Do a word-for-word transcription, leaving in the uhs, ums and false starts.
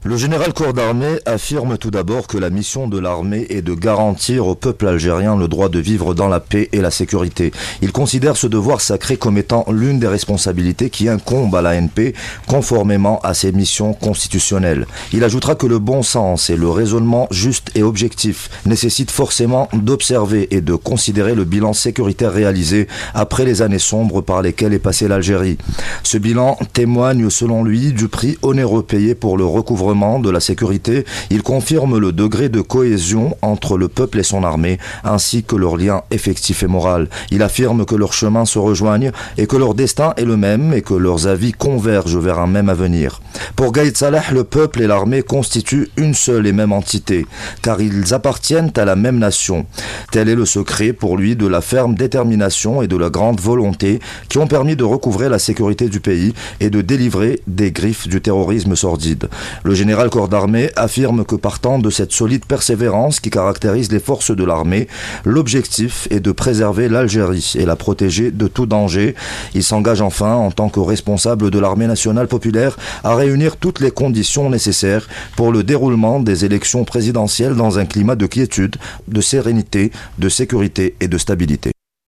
Le général corps d'armée affirme tout d'abord que la mission de l'armée est de garantir au peuple algérien le droit de vivre dans la paix et la sécurité. Il considère ce devoir sacré comme étant l'une des responsabilités qui incombent à l'A N P conformément à ses missions constitutionnelles. Il ajoutera que le bon sens et le raisonnement juste et objectif nécessitent forcément d'observer et de considérer le bilan sécuritaire réalisé après les années sombres par lesquelles est passée l'Algérie. Ce bilan témoigne selon lui du prix onéreux payé pour le recouvrement de la sécurité. Il confirme le degré de cohésion entre le peuple et son armée, ainsi que leur lien effectif et moral. Il affirme que leurs chemins se rejoignent et que leur destin est le même et que leurs avis convergent vers un même avenir. Pour Gaïd Salah, le peuple et l'armée constituent une seule et même entité, car ils appartiennent à la même nation. Tel est le secret pour lui de la ferme détermination et de la grande volonté qui ont permis de recouvrer la sécurité du pays et de délivrer des griffes du terrorisme sordide. Le général corps d'armée affirme que partant de cette solide persévérance qui caractérise les forces de l'armée, l'objectif est de préserver l'Algérie et la protéger de tout danger. Il s'engage enfin, en tant que responsable de l'armée nationale populaire, à réunir toutes les conditions nécessaires pour le déroulement des élections présidentielles dans un climat de quiétude, de sérénité, de sécurité et de stabilité.